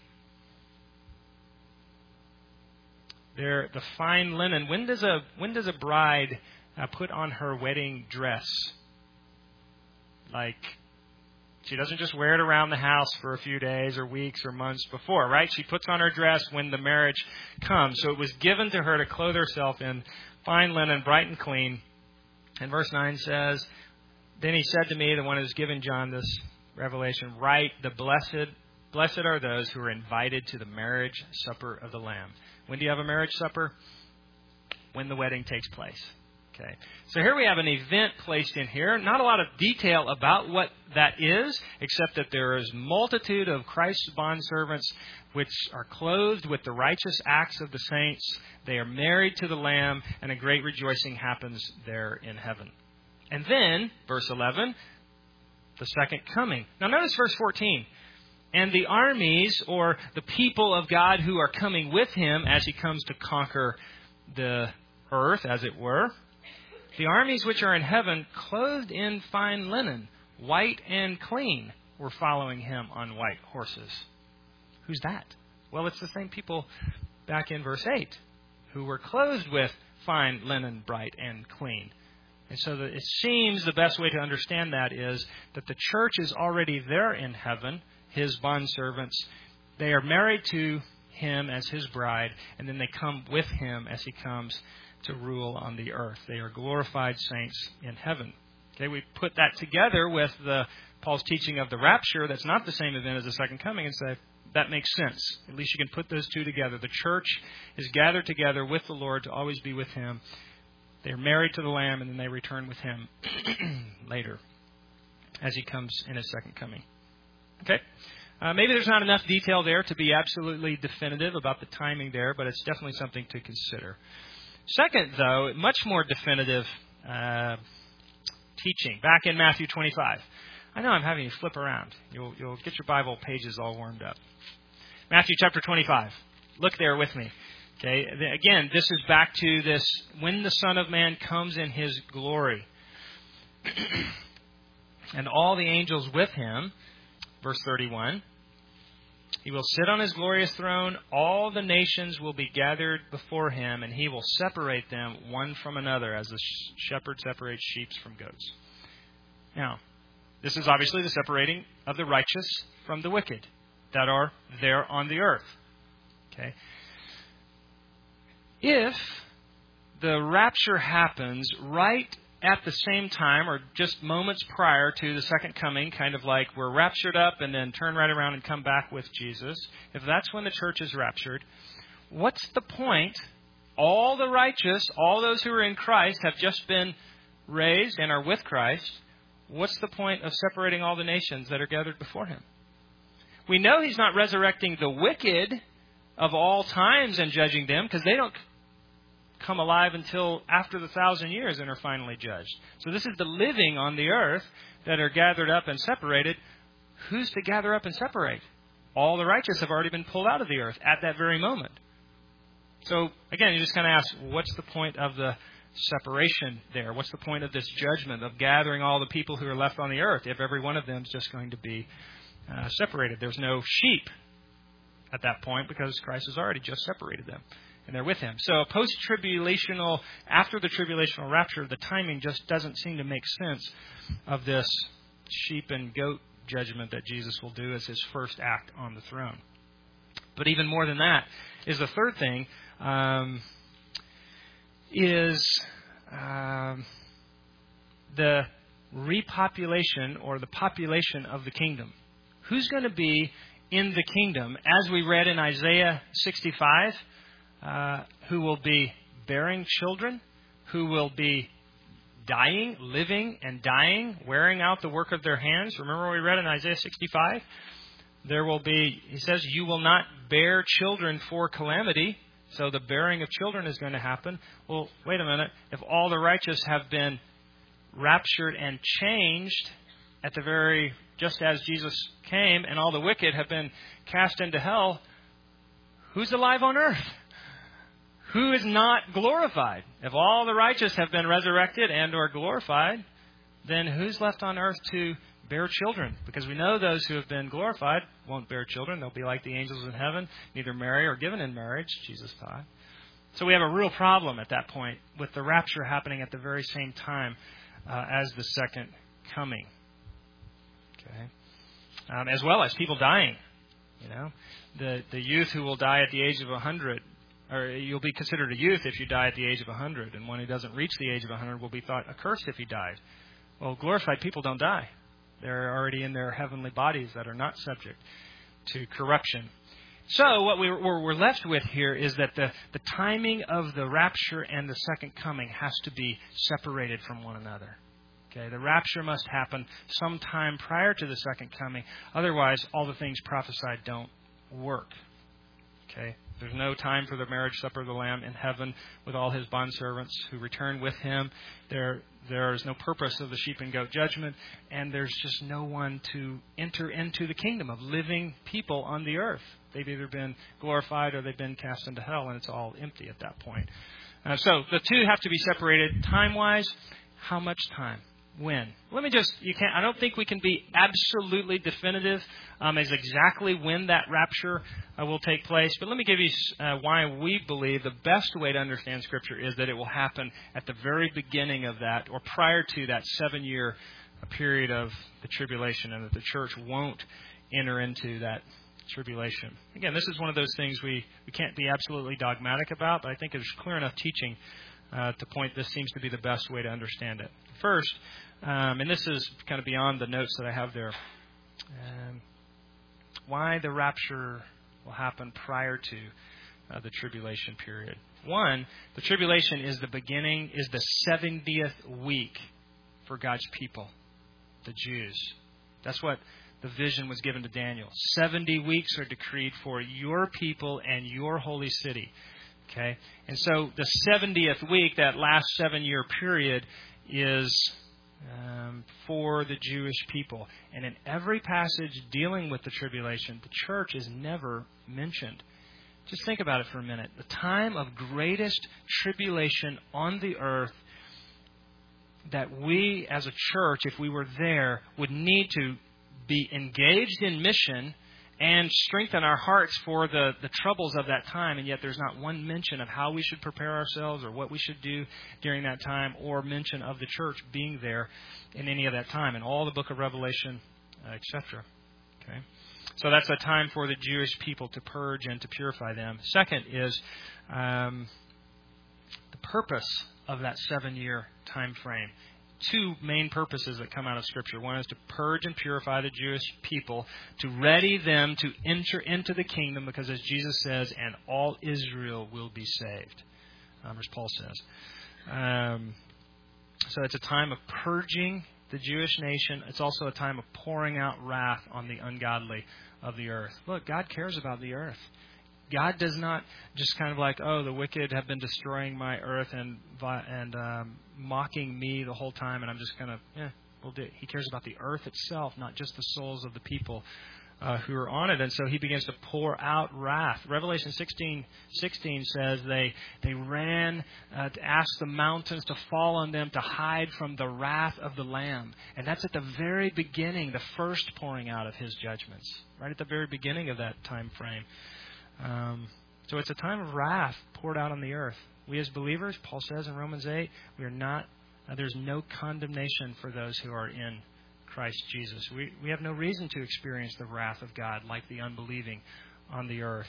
They're the fine linen. When does a when does a bride uh, put on her wedding dress? Like, she doesn't just wear it around the house for a few days or weeks or months before, right? She puts on her dress when the marriage comes. So it was given to her to clothe herself in fine linen, bright and clean. And verse nine says, "Then he said to me," the one who's given John this revelation, "Write, the blessed, blessed are those who are invited to the marriage supper of the Lamb." When do you have a marriage supper? When the wedding takes place. Okay. So here we have an event placed in here. Not a lot of detail about what that is, except that there is multitude of Christ's bondservants which are clothed with the righteous acts of the saints. They are married to the Lamb, and a great rejoicing happens there in heaven. And then, verse eleven, the second coming. Now notice verse fourteen. "And the armies," or the people of God who are coming with Him as He comes to conquer the earth, as it were, "the armies which are in heaven, clothed in fine linen, white and clean, were following Him on white horses." Who's that? Well, it's the same people back in verse eight who were clothed with fine linen, bright and clean. And so the, it seems the best way to understand that is that the church is already there in heaven, His bondservants. They are married to Him as His bride, and then they come with Him as He comes to rule on the earth. They are glorified saints in heaven. Okay, we put that together with the Paul's teaching of the rapture. That's not the same event as the second coming, and say that makes sense. At least you can put those two together. The church is gathered together with the Lord to always be with Him. They are married to the Lamb, and then they return with Him later as He comes in His second coming. Okay. Uh, maybe there's not enough detail there to be absolutely definitive about the timing there, but it's definitely something to consider. Second, though, much more definitive uh, teaching. Back in Matthew twenty-five. I know I'm having you flip around. You'll, you'll get your Bible pages all warmed up. Matthew chapter twenty-five. Look there with me. Okay. Again, this is back to this, when the Son of Man comes in His glory. And all the angels with Him. Verse thirty-one. He will sit on His glorious throne. All the nations will be gathered before Him, and He will separate them one from another, as the shepherd separates sheep from goats. Now, this is obviously the separating of the righteous from the wicked that are there on the earth. Okay. If the rapture happens right at the same time or just moments prior to the second coming, kind of like we're raptured up and then turn right around and come back with Jesus, if that's when the church is raptured, what's the point? All the righteous, all those who are in Christ have just been raised and are with Christ. What's the point of separating all the nations that are gathered before Him? We know He's not resurrecting the wicked of all times and judging them, because they don't come alive until after the thousand years and are finally judged. So this is the living on the earth that are gathered up and separated. Who's to gather up and separate? All the righteous have already been pulled out of the earth at that very moment. So again, you just kind of ask, what's the point of the separation there? What's the point of this judgment of gathering all the people who are left on the earth if every one of them is just going to be uh, separated? There's no sheep at that point because Christ has already just separated them and they're with Him. So post-tribulational, after the tribulational rapture, the timing just doesn't seem to make sense of this sheep and goat judgment that Jesus will do as His first act on the throne. But even more than that is the third thing, um, is um, the repopulation or the population of the kingdom. Who's going to be in the kingdom, as we read in Isaiah sixty-five, uh, who will be bearing children, who will be dying, living and dying, wearing out the work of their hands. Remember what we read in Isaiah sixty-five? There will be, he says, you will not bear children for calamity. So the bearing of children is going to happen. Well, wait a minute. If all the righteous have been raptured and changed at the very, just as Jesus came, and all the wicked have been cast into hell, who's alive on earth? Who is not glorified? If all the righteous have been resurrected and or glorified, then who's left on earth to bear children? Because we know those who have been glorified won't bear children. They'll be like the angels in heaven, neither marry or given in marriage, Jesus taught. So we have a real problem at that point with the rapture happening at the very same time uh, as the second coming. Okay, um, as well as people dying. You know, the the youth who will die at the age of a hundred, or you'll be considered a youth if you die at the age of a hundred, and one who doesn't reach the age of a hundred will be thought accursed if he died. Well, glorified people don't die. They're already in their heavenly bodies that are not subject to corruption. So what we, what we're left with here is that the, the timing of the rapture and the second coming has to be separated from one another. Okay, the rapture must happen sometime prior to the second coming. Otherwise, all the things prophesied don't work. Okay, there's no time for the marriage supper of the Lamb in heaven with all His bondservants who return with Him. There, there is no purpose of the sheep and goat judgment, and there's just no one to enter into the kingdom of living people on the earth. They've either been glorified or they've been cast into hell, and it's all empty at that point. Uh, so the two have to be separated time-wise. How much time? When? Let me just, you can't, I don't think we can be absolutely definitive um, as exactly when that rapture uh, will take place. But let me give you uh, why we believe the best way to understand Scripture is that it will happen at the very beginning of that, or prior to that seven-year period of the tribulation, and that the church won't enter into that tribulation. Again, this is one of those things we, we can't be absolutely dogmatic about, but I think there's clear enough teaching uh, to point this seems to be the best way to understand it. First, um, and this is kind of beyond the notes that I have there, um, why the rapture will happen prior to uh, the tribulation period. One, the tribulation is the beginning, is the seventieth week for God's people, the Jews. That's what the vision was given to Daniel. seventy weeks are decreed for your people and your holy city. Okay? And so the seventieth week, that last seven-year period, is um, for the Jewish people. And in every passage dealing with the tribulation, the church is never mentioned. Just think about it for a minute. The time of greatest tribulation on the earth that we as a church, if we were there, would need to be engaged in mission and strengthen our hearts for the, the troubles of that time. And yet there's not one mention of how we should prepare ourselves or what we should do during that time, or mention of the church being there in any of that time, in all the book of Revelation, uh, et cetera. Okay? So that's a time for the Jewish people to purge and to purify them. Second is um, the purpose of that seven-year time frame two main purposes that come out of Scripture. One is to purge and purify the Jewish people, to ready them to enter into the kingdom, because as Jesus says, and all Israel will be saved, um, as Paul says. Um, so it's a time of purging the Jewish nation. It's also a time of pouring out wrath on the ungodly of the earth. Look, God cares about the earth. God does not just kind of like, oh, the wicked have been destroying my earth and and um, mocking me the whole time, and I'm just going to, yeah, we'll do it. He cares about the earth itself, not just the souls of the people uh, who are on it. And so he begins to pour out wrath. Revelation sixteen sixteen says they they ran uh, to ask the mountains to fall on them to hide from the wrath of the Lamb. And that's at the very beginning, the first pouring out of his judgments, right at the very beginning of that time frame. Um, so it's a time of wrath poured out on the earth. We as believers, Paul says in Romans eight, we are not. Uh, there's no condemnation for those who are in Christ Jesus. We we have no reason to experience the wrath of God like the unbelieving on the earth.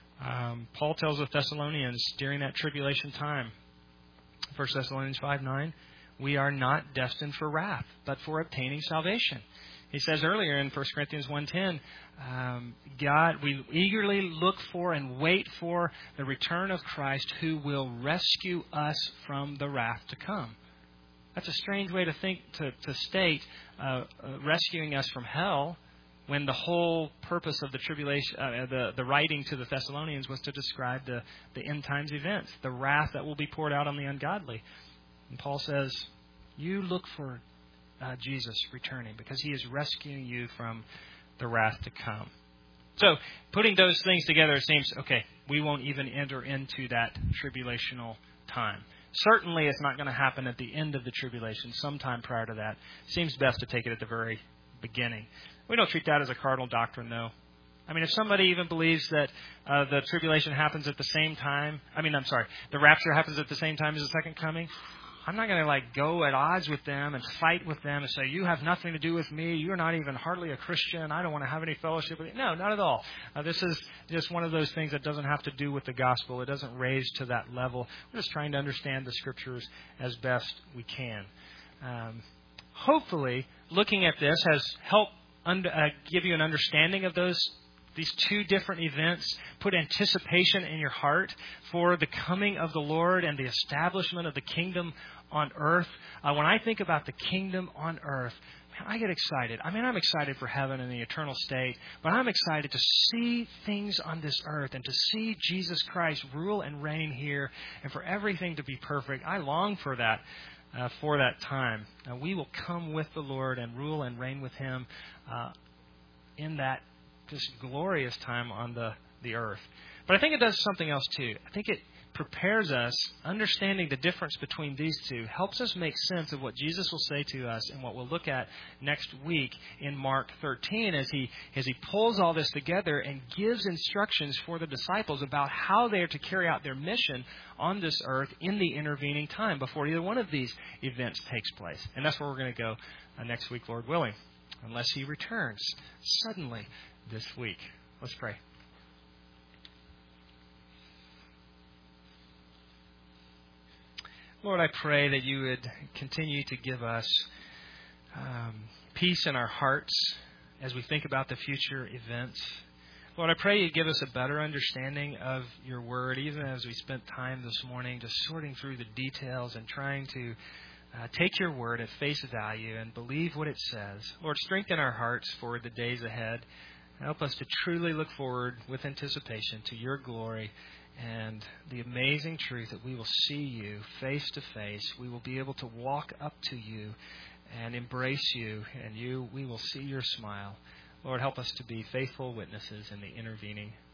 Um, Paul tells the Thessalonians during that tribulation time, First Thessalonians five nine, we are not destined for wrath, but for obtaining salvation. He says earlier in First Corinthians one ten, um, God, we eagerly look for and wait for the return of Christ, who will rescue us from the wrath to come. That's a strange way to think, to, to state uh, uh, rescuing us from hell, when the whole purpose of the tribulation, uh, the, the writing to the Thessalonians was to describe the, the end times events, the wrath that will be poured out on the ungodly. And Paul says, you look for Uh, Jesus returning, because he is rescuing you from the wrath to come. So, putting those things together, it seems, okay, we won't even enter into that tribulational time. Certainly, it's not going to happen at the end of the tribulation, sometime prior to that. Seems best to take it at the very beginning. We don't treat that as a cardinal doctrine, though. I mean, if somebody even believes that uh, the tribulation happens at the same time, I mean, I'm sorry, the rapture happens at the same time as the second coming, I'm not going to like go at odds with them and fight with them and say, you have nothing to do with me. You're not even hardly a Christian. I don't want to have any fellowship with you. No, not at all. Uh, this is just one of those things that doesn't have to do with the gospel. It doesn't raise to that level. We're just trying to understand the Scriptures as best we can. Um, hopefully, looking at this has helped under, uh, give you an understanding of those These two different events, put anticipation in your heart for the coming of the Lord and the establishment of the kingdom on earth. Uh, when I think about the kingdom on earth, man, I get excited. I mean, I'm excited for heaven and the eternal state, but I'm excited to see things on this earth and to see Jesus Christ rule and reign here, and for everything to be perfect. I long for that, uh, for that time. Uh, we will come with the Lord and rule and reign with Him uh, in that this glorious time on the, the earth. But I think it does something else too. I think it prepares us, understanding the difference between these two, helps us make sense of what Jesus will say to us and what we'll look at next week in Mark thirteen as he as he pulls all this together and gives instructions for the disciples about how they are to carry out their mission on this earth in the intervening time before either one of these events takes place. And that's where we're going to go uh, next week, Lord willing, unless He returns suddenly this week. Let's pray. Lord, I pray that you would continue to give us um, peace in our hearts as we think about the future events. Lord, I pray you give us a better understanding of your word, even as we spent time this morning just sorting through the details and trying to uh, take your word at face value and believe what it says. Lord, strengthen our hearts for the days ahead. Help us to truly look forward with anticipation to your glory and the amazing truth that we will see you face to face. We will be able to walk up to you and embrace you, and you we will see your smile. Lord, help us to be faithful witnesses in the intervening